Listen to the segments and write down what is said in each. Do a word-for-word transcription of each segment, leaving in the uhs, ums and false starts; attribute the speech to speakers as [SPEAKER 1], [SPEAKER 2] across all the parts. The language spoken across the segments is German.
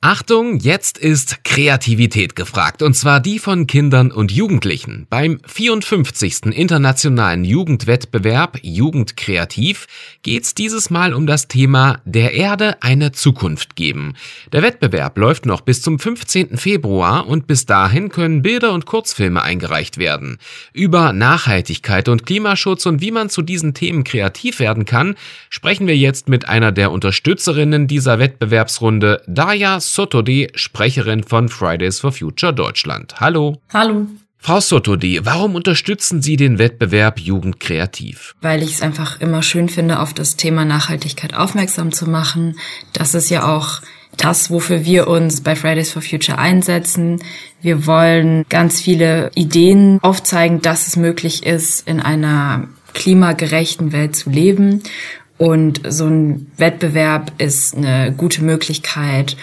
[SPEAKER 1] Achtung, jetzt ist Kreativität gefragt, und zwar die von Kindern und Jugendlichen. Beim vierundfünfzigsten Internationalen Jugendwettbewerb Jugend Kreativ geht's dieses Mal um das Thema der Erde eine Zukunft geben. Der Wettbewerb läuft noch bis zum fünfzehnten Februar und bis dahin können Bilder und Kurzfilme eingereicht werden. Über Nachhaltigkeit und Klimaschutz und wie man zu diesen Themen kreativ werden kann, sprechen wir jetzt mit einer der Unterstützerinnen dieser Wettbewerbsrunde, Darja Sotodeh, Sprecherin von Fridays for Future Deutschland. Hallo.
[SPEAKER 2] Hallo.
[SPEAKER 1] Frau Sotodeh, warum unterstützen Sie den Wettbewerb Jugend Kreativ?
[SPEAKER 2] Weil ich es einfach immer schön finde, auf das Thema Nachhaltigkeit aufmerksam zu machen. Das ist ja auch das, wofür wir uns bei Fridays for Future einsetzen. Wir wollen ganz viele Ideen aufzeigen, dass es möglich ist, in einer klimagerechten Welt zu leben. Und so ein Wettbewerb ist eine gute Möglichkeit,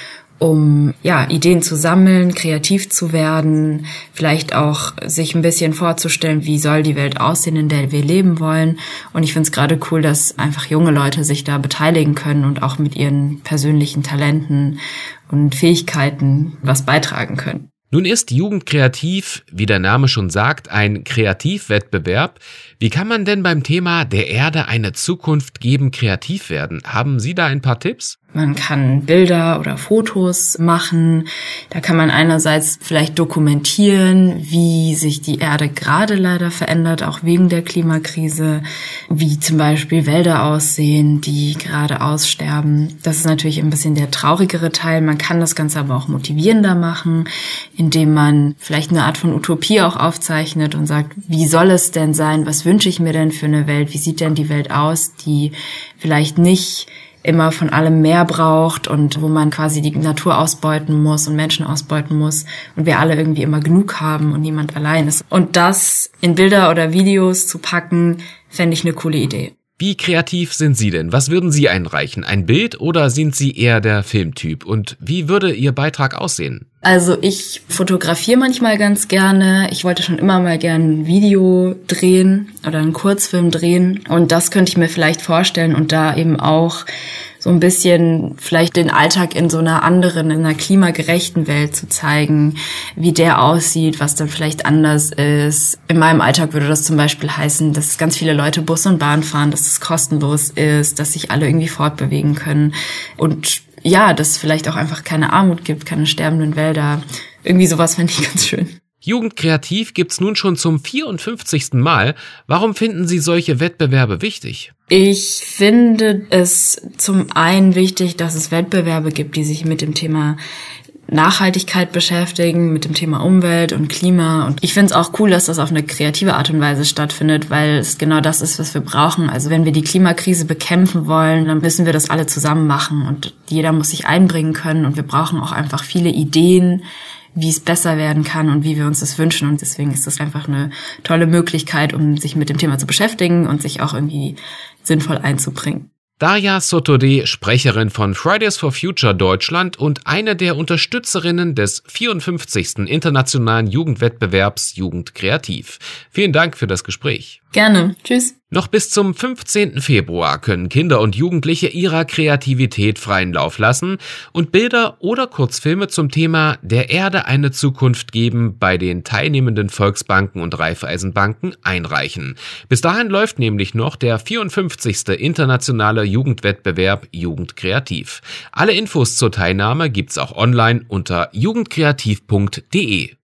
[SPEAKER 2] um ja Ideen zu sammeln, kreativ zu werden, vielleicht auch sich ein bisschen vorzustellen, wie soll die Welt aussehen, in der wir leben wollen. Und ich finde es gerade cool, dass einfach junge Leute sich da beteiligen können und auch mit ihren persönlichen Talenten und Fähigkeiten was beitragen können.
[SPEAKER 1] Nun ist Jugend Kreativ, wie der Name schon sagt, ein Kreativwettbewerb. Wie kann man denn beim Thema der Erde eine Zukunft geben kreativ werden? Haben Sie da ein paar Tipps?
[SPEAKER 2] Man kann Bilder oder Fotos machen. Da kann man einerseits vielleicht dokumentieren, wie sich die Erde gerade leider verändert, auch wegen der Klimakrise, wie zum Beispiel Wälder aussehen, die gerade aussterben. Das ist natürlich ein bisschen der traurigere Teil. Man kann das Ganze aber auch motivierender machen, indem man vielleicht eine Art von Utopie auch aufzeichnet und sagt, wie soll es denn sein? Was wünsche ich mir denn für eine Welt? Wie sieht denn die Welt aus, die vielleicht nicht immer von allem mehr braucht und wo man quasi die Natur ausbeuten muss und Menschen ausbeuten muss und wir alle irgendwie immer genug haben und niemand allein ist. Und das in Bilder oder Videos zu packen, fände ich eine coole Idee.
[SPEAKER 1] Wie kreativ sind Sie denn? Was würden Sie einreichen? Ein Bild oder sind Sie eher der Filmtyp? Und wie würde Ihr Beitrag aussehen?
[SPEAKER 2] Also ich fotografiere manchmal ganz gerne. Ich wollte schon immer mal gerne ein Video drehen oder einen Kurzfilm drehen. Und das könnte ich mir vielleicht vorstellen und da eben auch so ein bisschen vielleicht den Alltag in so einer anderen, in einer klimagerechten Welt zu zeigen, wie der aussieht, was dann vielleicht anders ist. In meinem Alltag würde das zum Beispiel heißen, dass ganz viele Leute Bus und Bahn fahren, dass es kostenlos ist, dass sich alle irgendwie fortbewegen können und ja, dass es vielleicht auch einfach keine Armut gibt, keine sterbenden Wälder. Irgendwie sowas fände ich ganz schön.
[SPEAKER 1] Jugend Kreativ gibt's nun schon zum vierundfünfzigsten Mal. Warum finden Sie solche Wettbewerbe wichtig?
[SPEAKER 2] Ich finde es zum einen wichtig, dass es Wettbewerbe gibt, die sich mit dem Thema Nachhaltigkeit beschäftigen, mit dem Thema Umwelt und Klima. Und ich finde es auch cool, dass das auf eine kreative Art und Weise stattfindet, weil es genau das ist, was wir brauchen. Also wenn wir die Klimakrise bekämpfen wollen, dann müssen wir das alle zusammen machen und jeder muss sich einbringen können und wir brauchen auch einfach viele Ideen, wie es besser werden kann und wie wir uns das wünschen. Und deswegen ist das einfach eine tolle Möglichkeit, um sich mit dem Thema zu beschäftigen und sich auch irgendwie sinnvoll einzubringen.
[SPEAKER 1] Darja Sotodeh, Sprecherin von Fridays for Future Deutschland und eine der Unterstützerinnen des vierundfünfzigsten Internationalen Jugendwettbewerbs Jugend Kreativ. Vielen Dank für das Gespräch.
[SPEAKER 2] Gerne. Tschüss.
[SPEAKER 1] Noch bis zum fünfzehnten Februar können Kinder und Jugendliche ihrer Kreativität freien Lauf lassen und Bilder oder Kurzfilme zum Thema der Erde eine Zukunft geben bei den teilnehmenden Volksbanken und Raiffeisenbanken einreichen. Bis dahin läuft nämlich noch der vierundfünfzigste Internationale Jugendwettbewerb Jugend Kreativ. Alle Infos zur Teilnahme gibt's auch online unter jugendkreativ punkt de.